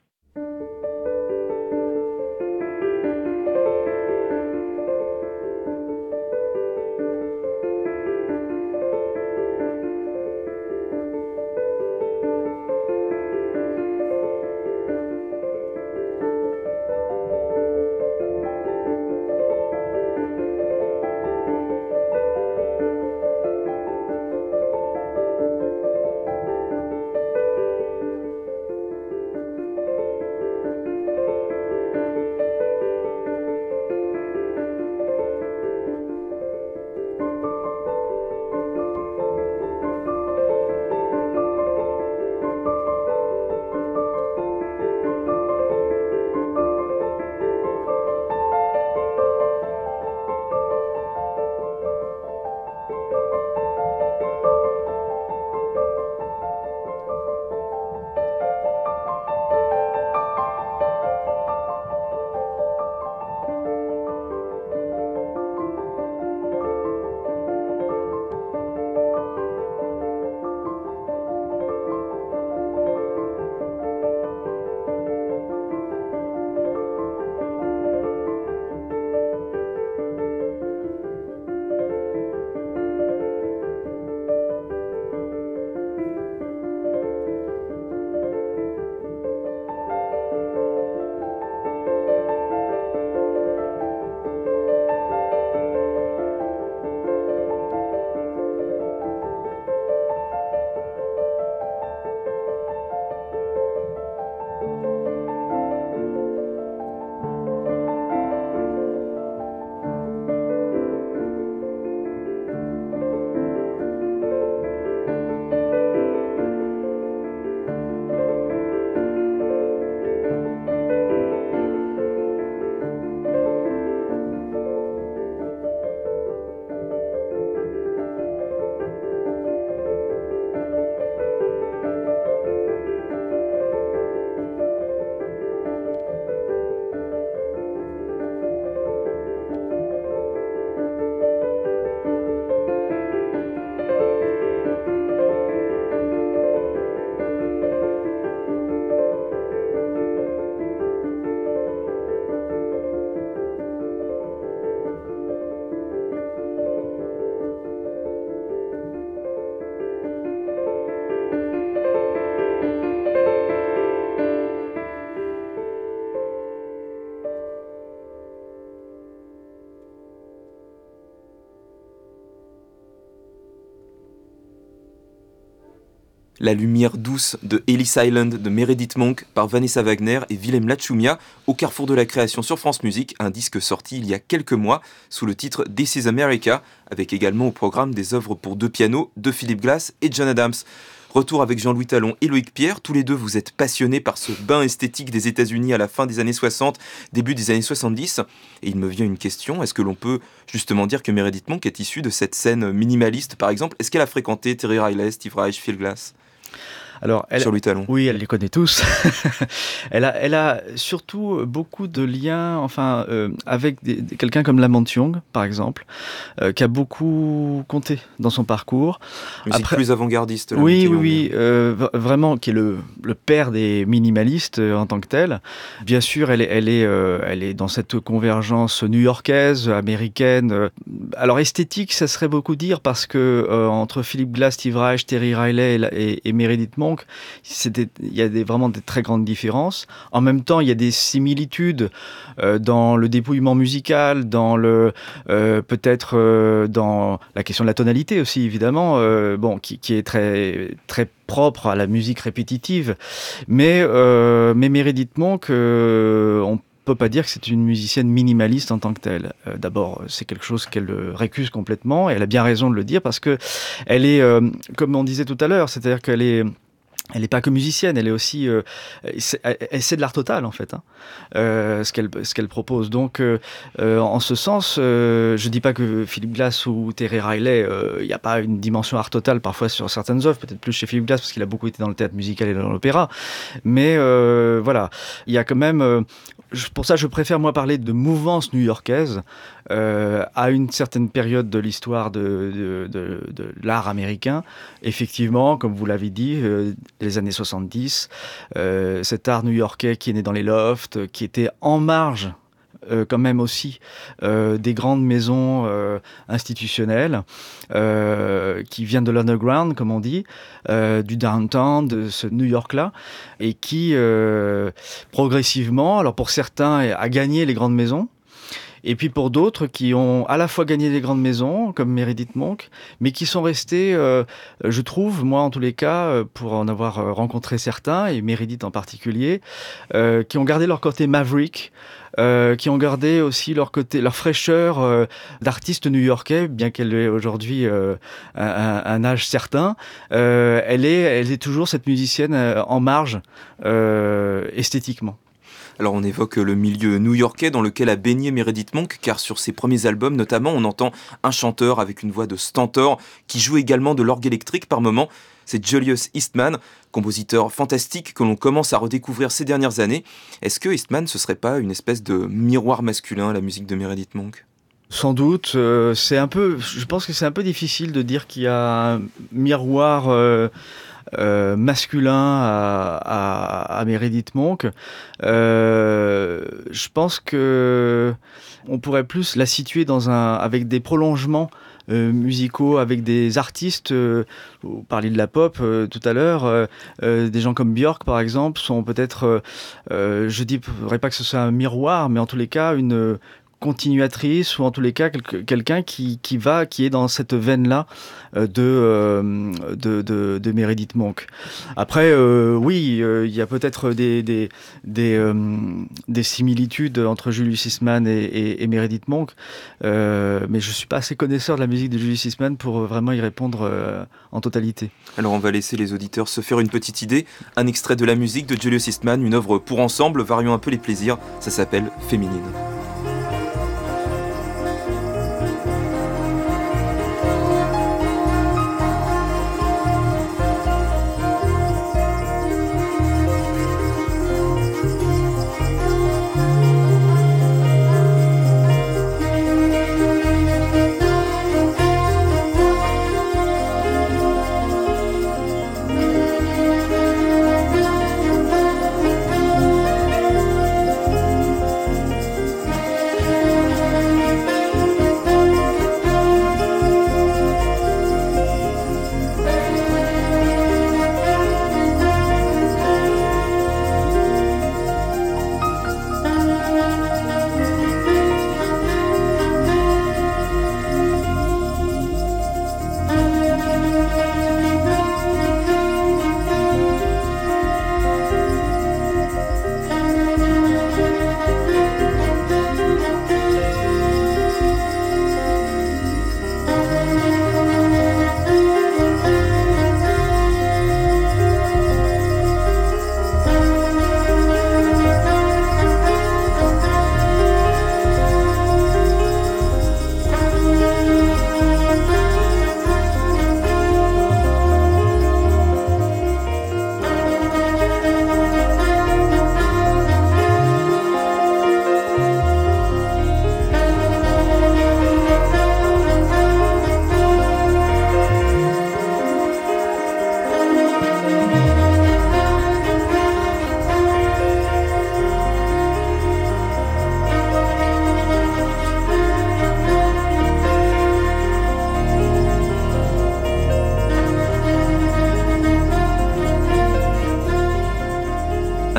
La lumière douce de Ellis Island de Meredith Monk par Vanessa Wagner et Willem Lachumia au carrefour de la création sur France Musique, un disque sorti il y a quelques mois sous le titre This is America, avec également au programme des œuvres pour 2 pianos de Philip Glass et John Adams. Retour avec Jean-Louis Talon et Loïc Pierre, tous les deux vous êtes passionnés par ce bain esthétique des États-Unis à la fin des années 60, début des années 70. Et il me vient une question, est-ce que l'on peut justement dire que Meredith Monk est issue de cette scène minimaliste par exemple? Est-ce qu'elle a fréquenté Terry Riley, Steve Reich, Phil Glass? Alors, Jean-Louis Talon. Oui, elle les connaît tous. elle a surtout beaucoup de liens, avec quelqu'un comme Lamont Young, par exemple, qui a beaucoup compté dans son parcours. Musique plus avant-gardiste. Oui, vraiment, qui est le père des minimalistes en tant que tel. Bien sûr, elle est dans cette convergence new-yorkaise, américaine. Alors esthétique, ça serait beaucoup dire parce que entre Philip Glass, Steve Reich, Terry Riley et Meredith Monk, il y a vraiment des très grandes différences. En même temps, il y a des similitudes dans le dépouillement musical, dans peut-être dans la question de la tonalité aussi, évidemment, qui est très très propre à la musique répétitive. Mais Meredith Monk, on peut pas dire que c'est une musicienne minimaliste en tant que telle. D'abord, c'est quelque chose qu'elle récuse complètement, et elle a bien raison de le dire parce que elle est, comme on disait tout à l'heure, c'est-à-dire elle n'est pas que musicienne, elle est aussi, c'est de l'art total en fait, ce qu'elle propose. Donc, en ce sens, je dis pas que Philip Glass ou Terry Riley, il n'y a pas une dimension art total parfois sur certaines œuvres, peut-être plus chez Philip Glass parce qu'il a beaucoup été dans le théâtre musical et dans l'opéra. Mais voilà, il y a quand même. Pour ça, je préfère moi parler de mouvance new-yorkaise à une certaine période de l'histoire de l'art américain. Effectivement, comme vous l'avez dit, les années 70, cet art new-yorkais qui est né dans les lofts, qui était en marge quand même aussi des grandes maisons institutionnelles qui viennent de l'underground, comme on dit, du downtown, de ce New York-là, et qui progressivement, alors pour certains, a gagné les grandes maisons, et puis pour d'autres qui ont à la fois gagné les grandes maisons, comme Meredith Monk, mais qui sont restés, je trouve, moi en tous les cas, pour en avoir rencontré certains, et Meredith en particulier, qui ont gardé leur côté maverick, qui ont gardé aussi leur fraîcheur d'artiste new-yorkais, bien qu'elle ait aujourd'hui un âge certain. Elle est toujours cette musicienne en marge esthétiquement. Alors on évoque le milieu new-yorkais dans lequel a baigné Meredith Monk, car sur ses premiers albums notamment, on entend un chanteur avec une voix de stentor qui joue également de l'orgue électrique par moments. C'est Julius Eastman, compositeur fantastique que l'on commence à redécouvrir ces dernières années. Est-ce que Eastman, ce serait pas une espèce de miroir masculin, la musique de Meredith Monk ? Sans doute, je pense que c'est un peu difficile de dire qu'il y a un miroir masculin à Meredith Monk. Je pense que on pourrait plus la situer avec des prolongements musicaux, avec des artistes. Vous parliez de la pop tout à l'heure. Des gens comme Björk, par exemple, sont peut-être, je dirais pas que ce soit un miroir, mais en tous les cas une continuatrice, ou en tous les cas quelqu'un qui est dans cette veine-là de Meredith Monk. Après, oui, il y a peut-être des similitudes entre Julius Eastman et Meredith Monk, mais je suis pas assez connaisseur de la musique de Julius Eastman pour vraiment y répondre en totalité. Alors on va laisser les auditeurs se faire une petite idée. Un extrait de la musique de Julius Eastman, une œuvre pour ensemble, variant un peu les plaisirs. Ça s'appelle Féminine.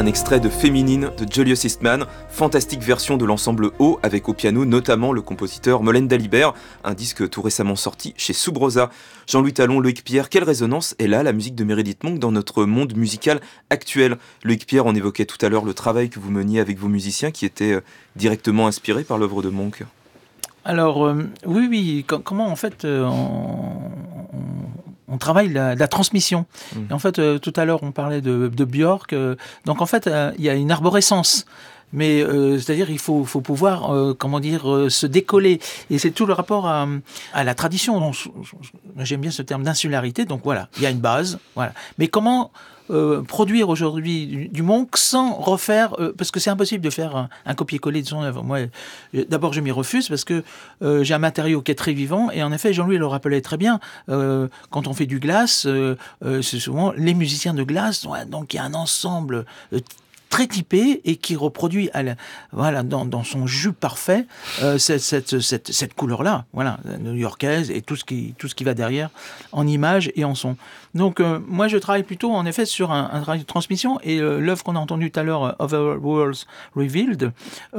Un extrait de Féminine de Julius Eastman, fantastique version de l'ensemble O avec au piano notamment le compositeur Molaine Dalibert, un disque tout récemment sorti chez Sub-Rosa. Jean-Louis Tallon, Loïc Pierre, quelle résonance est là la musique de Meredith Monk dans notre monde musical actuel? Loïc Pierre, on évoquait tout à l'heure le travail que vous meniez avec vos musiciens qui était directement inspiré par l'œuvre de Monk. Alors, oui, comment en fait on travaille la transmission. Et en fait, tout à l'heure, on parlait de Björk. Donc, en fait, il y a une arborescence. Mais c'est-à-dire il faut pouvoir se décoller, et c'est tout le rapport à la tradition. Donc, j'aime bien ce terme d'insularité. Donc voilà, il y a une base, voilà. Mais comment produire aujourd'hui du Monk sans refaire, parce que c'est impossible de faire un copier-coller de son œuvre. Moi, d'abord, je m'y refuse parce que j'ai un matériau qui est très vivant, et en effet, Jean-Louis le rappelait très bien, quand on fait du glace, c'est souvent les musiciens de glace, donc il y a un ensemble très typé et qui reproduit dans son jus parfait cette couleur-là, voilà, new-yorkaise, et tout ce qui va derrière en image et en son. Donc moi je travaille plutôt en effet sur un travail de transmission, et l'œuvre qu'on a entendue tout à l'heure, Other Worlds Revealed,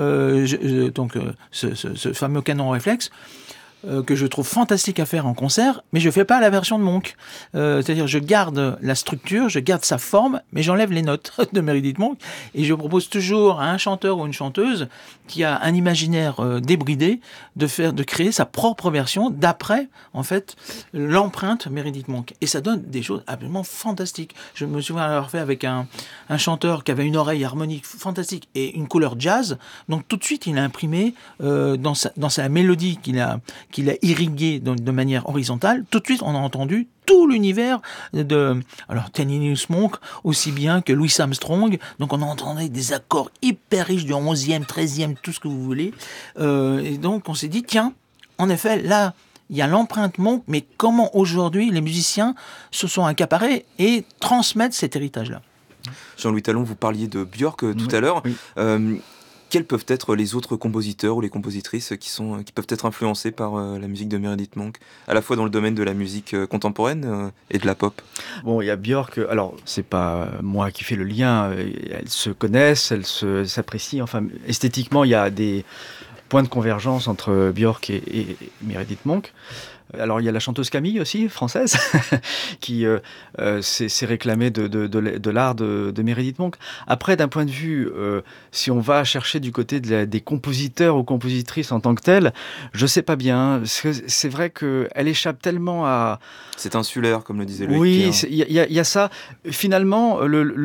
ce fameux canon réflexe, que je trouve fantastique à faire en concert, mais je ne fais pas la version de Monk. C'est-à-dire, je garde la structure, je garde sa forme, mais j'enlève les notes de Meredith Monk, et je propose toujours à un chanteur ou une chanteuse qui a un imaginaire débridé de créer sa propre version d'après, en fait, l'empreinte Meredith Monk. Et ça donne des choses absolument fantastiques. Je me souviens avoir fait avec un chanteur qui avait une oreille harmonique fantastique et une couleur jazz. Donc, tout de suite, il a imprimé dans sa mélodie qu'il a irrigué de manière horizontale. Tout de suite, on a entendu tout l'univers de Thelonious Monk, aussi bien que Louis Armstrong. Donc on entendait des accords hyper riches du 11e, 13e, tout ce que vous voulez. Et donc on s'est dit, tiens, en effet, là, il y a l'empreinte Monk, mais comment aujourd'hui les musiciens se sont accaparés et transmettent cet héritage-là? Jean-Louis Tallon, vous parliez de Björk tout à l'heure. Oui. Quels peuvent être les autres compositeurs ou les compositrices qui peuvent être influencés par la musique de Meredith Monk, à la fois dans le domaine de la musique contemporaine et de la pop? Bon, il y a Björk, alors c'est pas moi qui fais le lien, elles se connaissent, elles s'apprécient, enfin esthétiquement il y a des points de convergence entre Björk et Meredith Monk. Alors il y a la chanteuse Camille aussi, française, qui s'est réclamée de l'art de Meredith Monk. Après, d'un point de vue, si on va chercher du côté des compositeurs ou compositrices en tant que tels, je sais pas bien. C'est vrai qu'elle échappe tellement à... C'est insulaire, comme le disait Loïc. Oui, il y a ça. Finalement,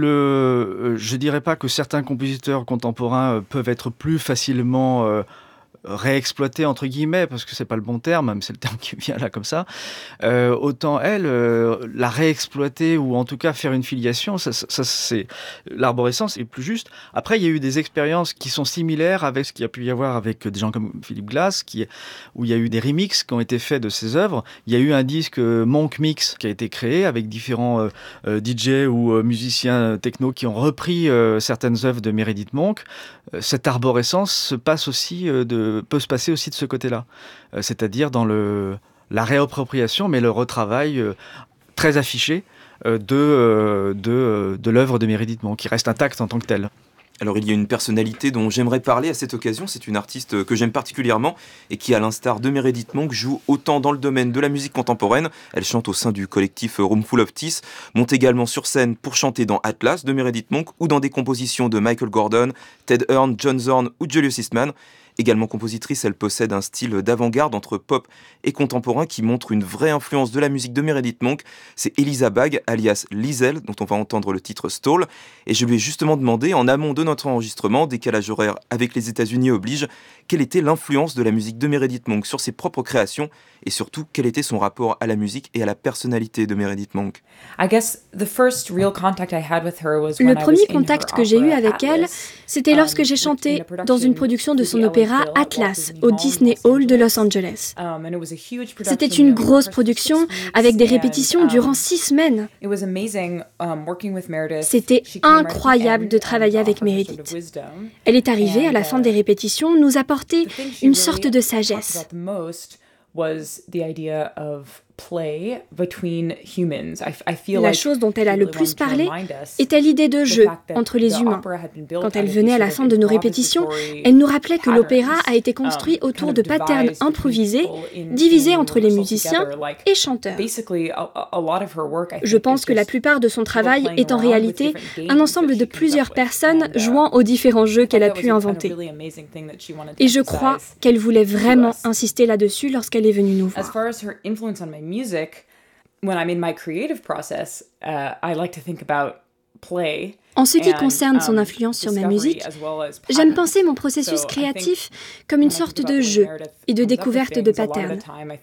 je dirais pas que certains compositeurs contemporains peuvent être plus facilement... réexploiter entre guillemets, parce que c'est pas le bon terme, même c'est le terme qui vient là comme ça, autant elle, la réexploiter, ou en tout cas faire une filiation, ça c'est l'arborescence est plus juste. Après il y a eu des expériences qui sont similaires avec ce qu'il y a pu y avoir avec des gens comme Philippe Glass, où il y a eu des remixes qui ont été faits de ses œuvres. Il y a eu un disque Monk Mix qui a été créé avec différents DJ ou musiciens techno qui ont repris certaines œuvres de Meredith Monk. Cette arborescence peut se passer aussi de ce côté-là, c'est-à-dire dans la réappropriation, mais le retravail très affiché de l'œuvre de Meredith Monk, qui reste intacte en tant que telle. Alors il y a une personnalité dont j'aimerais parler à cette occasion, c'est une artiste que j'aime particulièrement et qui, à l'instar de Meredith Monk, joue autant dans le domaine de la musique contemporaine. Elle chante au sein du collectif Room Full of Teeth, monte également sur scène pour chanter dans Atlas de Meredith Monk ou dans des compositions de Michael Gordon, Ted Hearn, John Zorn ou Julius Eastman. Également compositrice, elle possède un style d'avant-garde entre pop et contemporain qui montre une vraie influence de la musique de Meredith Monk. C'est Elisa Bagg, alias Liesel, dont on va entendre le titre Stall. Et je lui ai justement demandé, en amont de notre enregistrement, décalage horaire avec les États-Unis oblige, quelle était l'influence de la musique de Meredith Monk sur ses propres créations, et surtout quel était son rapport à la musique et à la personnalité de Meredith Monk. Le premier contact que j'ai eu avec elle, c'était lorsque j'ai chanté dans une production de son opéra Atlas au Disney Hall de Los Angeles. C'était une grosse production avec des répétitions durant 6 semaines. C'était incroyable de travailler avec Meredith. Elle est arrivée à la fin des répétitions nous apporter une sorte de sagesse. La chose dont elle a le plus parlé était l'idée de jeu entre les humains. Quand elle venait à la fin de nos répétitions, elle nous rappelait que l'opéra a été construit autour de patterns improvisés, divisés entre les musiciens et chanteurs. Je pense que la plupart de son travail est en réalité un ensemble de plusieurs personnes jouant aux différents jeux qu'elle a pu inventer. Et je crois qu'elle voulait vraiment insister là-dessus lorsqu'elle est venue nous voir. En ce qui concerne son influence sur ma musique, j'aime penser mon processus créatif comme une sorte de jeu et de découverte de patterns.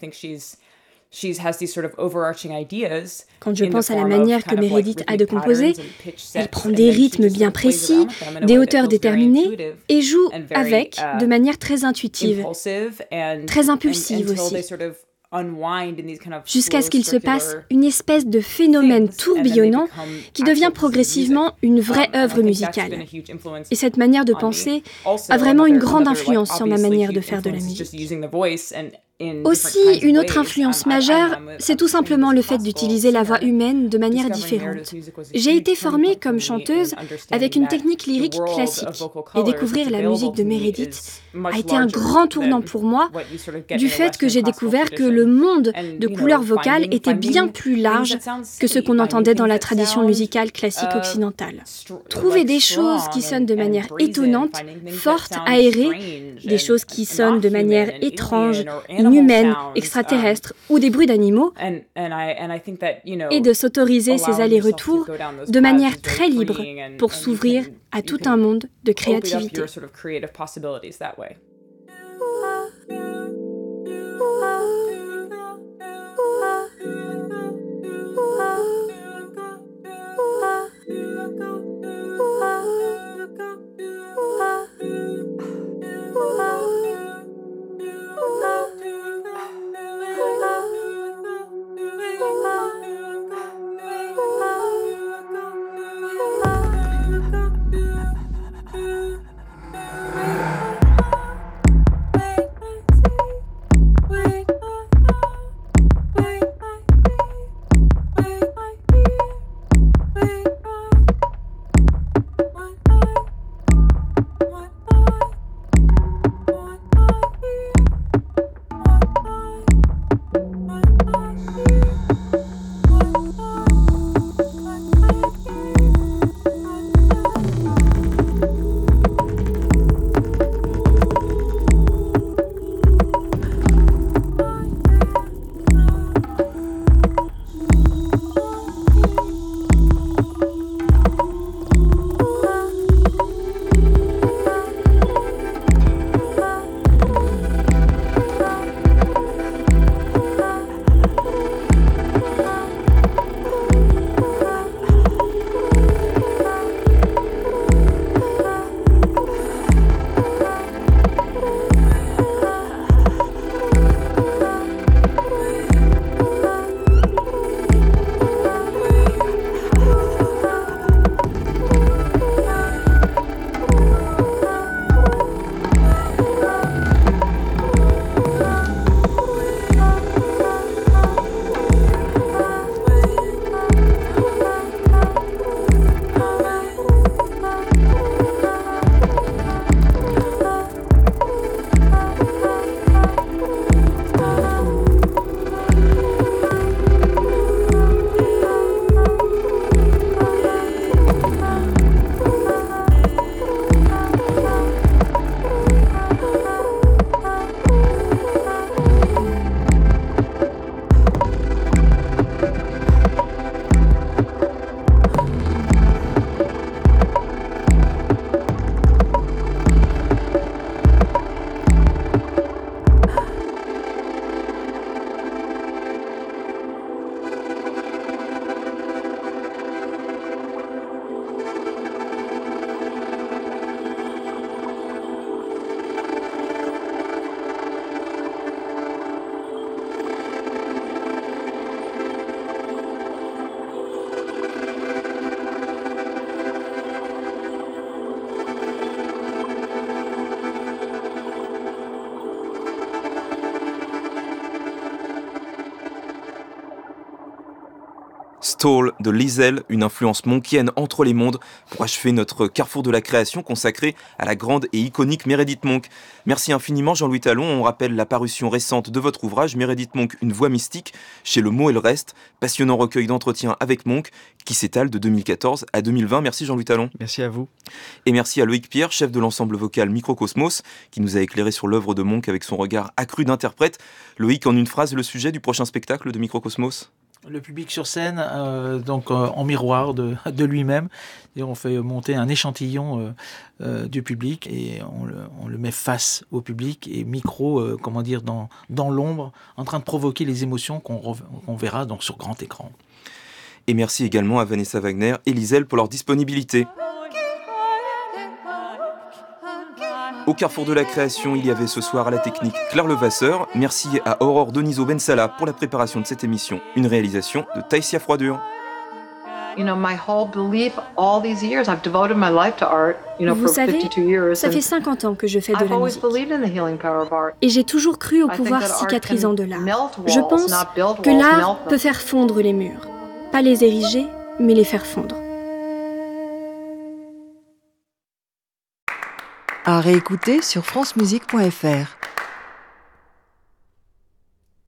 Quand je pense à la manière que Meredith a de composer, elle prend des rythmes bien précis, des hauteurs déterminées et joue avec de manière très intuitive, très impulsive aussi, jusqu'à ce qu'il se passe une espèce de phénomène tourbillonnant qui devient progressivement une vraie œuvre musicale. Et cette manière de penser a vraiment une grande influence sur ma manière de faire de la musique. Aussi, une autre influence majeure, c'est tout simplement le fait d'utiliser la voix humaine de manière différente. J'ai été formée comme chanteuse avec une technique lyrique classique, et découvrir la musique de Meredith a été un grand tournant pour moi, du fait que j'ai découvert que le monde de couleurs vocales était bien plus large que ce qu'on entendait dans la tradition musicale classique occidentale. Trouver des choses qui sonnent de manière étonnante, forte, aérée, des choses qui sonnent de manière étrange, inhumaine, extraterrestre ou des bruits d'animaux, et de s'autoriser ces allers-retours de manière très libre pour s'ouvrir à tout un monde de créativité. Tall de Liesel, une influence monkienne entre les mondes, pour achever notre carrefour de la création consacré à la grande et iconique Meredith Monk. Merci infiniment Jean-Louis Talon. On rappelle la parution récente de votre ouvrage Meredith Monk, une voix mystique, chez Le Mot et le Reste, passionnant recueil d'entretiens avec Monk qui s'étale de 2014 à 2020. Merci Jean-Louis Talon. Merci à vous. Et merci à Loïc Pierre, chef de l'ensemble vocal Microcosmos, qui nous a éclairé sur l'œuvre de Monk avec son regard accru d'interprète. Loïc, en une phrase, le sujet du prochain spectacle de Microcosmos ? Le public sur scène, en miroir de lui-même, et on fait monter un échantillon du public et on le met face au public et dans l'ombre, en train de provoquer les émotions qu'on verra donc sur grand écran. Et merci également à Vanessa Wagner et Liesel pour leur disponibilité. Au carrefour de la création, il y avait ce soir à la technique Claire Levasseur. Merci à Aurore Donizo Bensala pour la préparation de cette émission, une réalisation de Taïsia Froidure. Vous savez, ça fait 50 ans que je fais de la musique. Et j'ai toujours cru au pouvoir cicatrisant de l'art. Je pense que l'art peut faire fondre les murs. Pas les ériger, mais les faire fondre. À réécouter sur francemusique.fr.